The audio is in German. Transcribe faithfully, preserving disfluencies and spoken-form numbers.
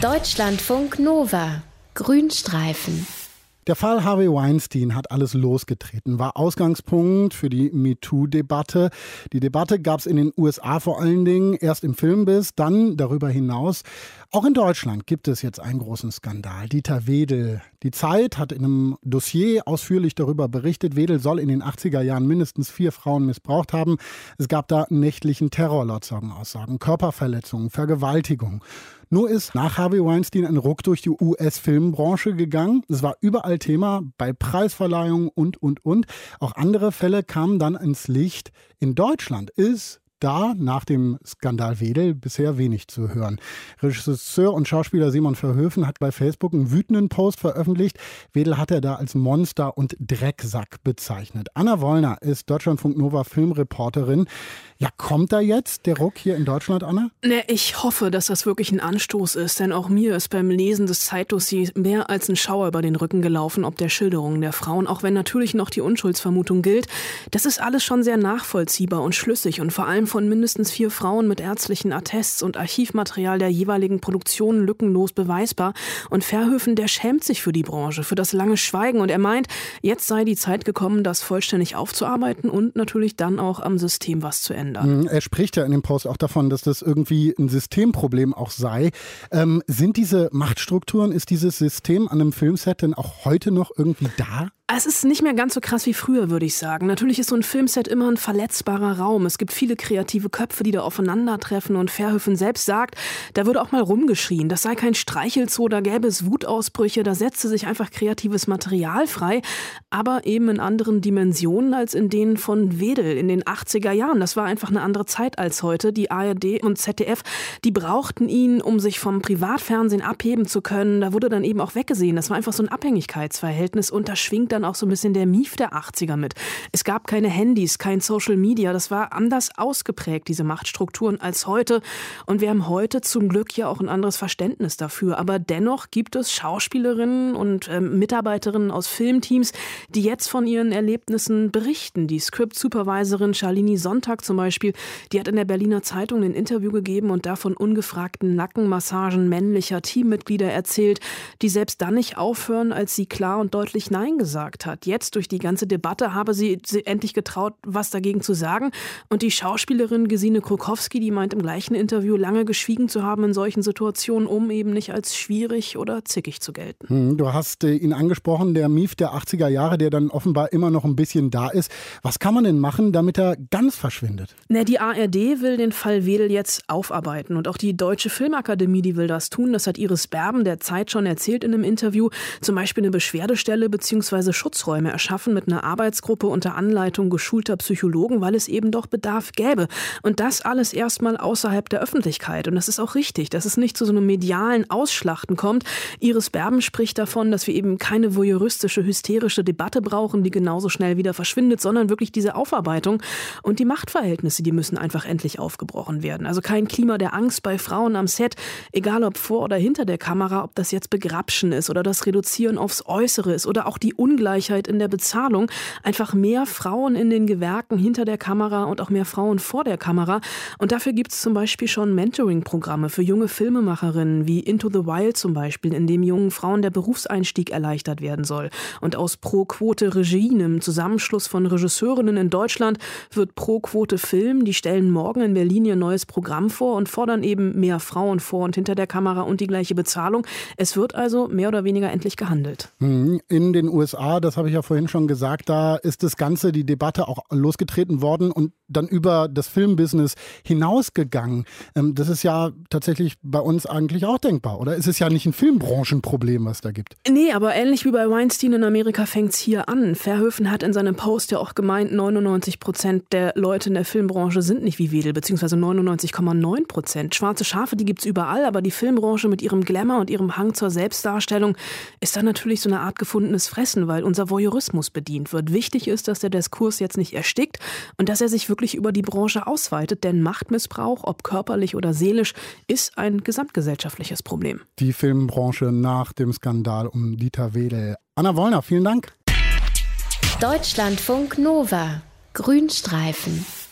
Deutschlandfunk Nova. Grünstreifen. Der Fall Harvey Weinstein hat alles losgetreten, war Ausgangspunkt für die MeToo-Debatte. Die Debatte gab es in den U S A vor allen Dingen, erst im Filmbiss, dann darüber hinaus. Auch in Deutschland gibt es jetzt einen großen Skandal. Dieter Wedel. Die Zeit hat in einem Dossier ausführlich darüber berichtet. Wedel soll in den achtziger Jahren mindestens vier Frauen missbraucht haben. Es gab da nächtlichen Terror, laut Zeugenaussagen, Körperverletzungen, Vergewaltigung. Nur ist nach Harvey Weinstein ein Ruck durch die U S-Filmbranche gegangen. Es war überall Thema, bei Preisverleihungen und, und, und. Auch andere Fälle kamen dann ins Licht. In Deutschland ist da nach dem Skandal Wedel bisher wenig zu hören. Regisseur und Schauspieler Simon Verhoeven hat bei Facebook einen wütenden Post veröffentlicht. Wedel hat er da als Monster und Drecksack bezeichnet. Anna Wollner ist Deutschlandfunk Nova Filmreporterin. Ja, kommt da jetzt der Ruck hier in Deutschland, Anna? Ne, ich hoffe, dass das wirklich ein Anstoß ist, denn auch mir ist beim Lesen des Zeitdossiers mehr als ein Schauer über den Rücken gelaufen, ob der Schilderungen der Frauen, auch wenn natürlich noch die Unschuldsvermutung gilt. Das ist alles schon sehr nachvollziehbar und schlüssig und vor allem von mindestens vier Frauen mit ärztlichen Attests und Archivmaterial der jeweiligen Produktionen lückenlos beweisbar. Und Verhoeven, der schämt sich für die Branche, für das lange Schweigen und er meint, jetzt sei die Zeit gekommen, das vollständig aufzuarbeiten und natürlich dann auch am System was zu ändern. Er spricht ja in dem Post auch davon, dass das irgendwie ein Systemproblem auch sei. Ähm, sind diese Machtstrukturen, ist dieses System an einem Filmset denn auch heute noch irgendwie da? Es ist nicht mehr ganz so krass wie früher, würde ich sagen. Natürlich ist so ein Filmset immer ein verletzbarer Raum. Es gibt viele kreative Köpfe, die da aufeinandertreffen und Verhoeven selbst sagt, da würde auch mal rumgeschrien. Das sei kein Streichelzoo, da gäbe es Wutausbrüche, da setze sich einfach kreatives Material frei, aber eben in anderen Dimensionen als in denen von Wedel in den achtziger Jahren. Das war einfach eine andere Zeit als heute. Die A R D und Z D F, die brauchten ihn, um sich vom Privatfernsehen abheben zu können. Da wurde dann eben auch weggesehen. Das war einfach so ein Abhängigkeitsverhältnis und da schwingt dann auch so ein bisschen der Mief der achtziger mit. Es gab keine Handys, kein Social Media. Das war anders ausgeprägt, diese Machtstrukturen, als heute. Und wir haben heute zum Glück ja auch ein anderes Verständnis dafür. Aber dennoch gibt es Schauspielerinnen und äh, Mitarbeiterinnen aus Filmteams, die jetzt von ihren Erlebnissen berichten. Die Script-Supervisorin Shalini Sonntag zum Beispiel, die hat in der Berliner Zeitung ein Interview gegeben und davon ungefragten Nackenmassagen männlicher Teammitglieder erzählt, die selbst dann nicht aufhören, als sie klar und deutlich Nein gesagt hat. Jetzt durch die ganze Debatte habe sie, sie endlich getraut, was dagegen zu sagen. Und die Schauspielerin Gesine Krokowski, die meint im gleichen Interview, lange geschwiegen zu haben in solchen Situationen, um eben nicht als schwierig oder zickig zu gelten. Du hast ihn angesprochen, der Mief der achtziger Jahre, der dann offenbar immer noch ein bisschen da ist. Was kann man denn machen, damit er ganz verschwindet? Na, die A R D will den Fall Wedel jetzt aufarbeiten und auch die Deutsche Filmakademie, die will das tun. Das hat Iris Berben der Zeit schon erzählt in einem Interview. Zum Beispiel eine Beschwerdestelle bzw. Schutzräume erschaffen mit einer Arbeitsgruppe unter Anleitung geschulter Psychologen, weil es eben doch Bedarf gäbe. Und das alles erstmal außerhalb der Öffentlichkeit. Und das ist auch richtig, dass es nicht zu so einem medialen Ausschlachten kommt. Iris Berben spricht davon, dass wir eben keine voyeuristische, hysterische Debatte brauchen, die genauso schnell wieder verschwindet, sondern wirklich diese Aufarbeitung. Und die Machtverhältnisse, die müssen einfach endlich aufgebrochen werden. Also kein Klima der Angst bei Frauen am Set, egal ob vor oder hinter der Kamera, ob das jetzt Begrapschen ist oder das Reduzieren aufs Äußere ist oder auch die Ungleichheit in der Bezahlung. Einfach mehr Frauen in den Gewerken hinter der Kamera und auch mehr Frauen vor der Kamera. Und dafür gibt es zum Beispiel schon Mentoring-Programme für junge Filmemacherinnen, wie Into the Wild zum Beispiel, in dem jungen Frauen der Berufseinstieg erleichtert werden soll. Und aus Pro-Quote Regie, einem Zusammenschluss von Regisseurinnen in Deutschland, wird Pro-Quote Film. Die stellen morgen in Berlin ihr neues Programm vor und fordern eben mehr Frauen vor und hinter der Kamera und die gleiche Bezahlung. Es wird also mehr oder weniger endlich gehandelt. In den U S A, das habe ich ja vorhin schon gesagt, da ist das Ganze, die Debatte auch losgetreten worden und dann über das Filmbusiness hinausgegangen. Das ist ja tatsächlich bei uns eigentlich auch denkbar, oder? Es ist ja nicht ein Filmbranchenproblem, was da gibt. Nee, aber ähnlich wie bei Weinstein in Amerika fängt es hier an. Verhoeven hat in seinem Post ja auch gemeint, neunundneunzig Prozent der Leute in der Filmbranche sind nicht wie Wedel, beziehungsweise neunundneunzig Komma neun Prozent. Schwarze Schafe, die gibt's überall, aber die Filmbranche mit ihrem Glamour und ihrem Hang zur Selbstdarstellung ist dann natürlich so eine Art gefundenes Fressen, weil unser Voyeurismus bedient wird. Wichtig ist, dass der Diskurs jetzt nicht erstickt und dass er sich wirklich über die Branche ausweitet, denn Machtmissbrauch, ob körperlich oder seelisch, ist ein gesamtgesellschaftliches Problem. Die Filmbranche nach dem Skandal um Dieter Wedel. Anna Wollner, vielen Dank. Deutschlandfunk Nova. Grünstreifen.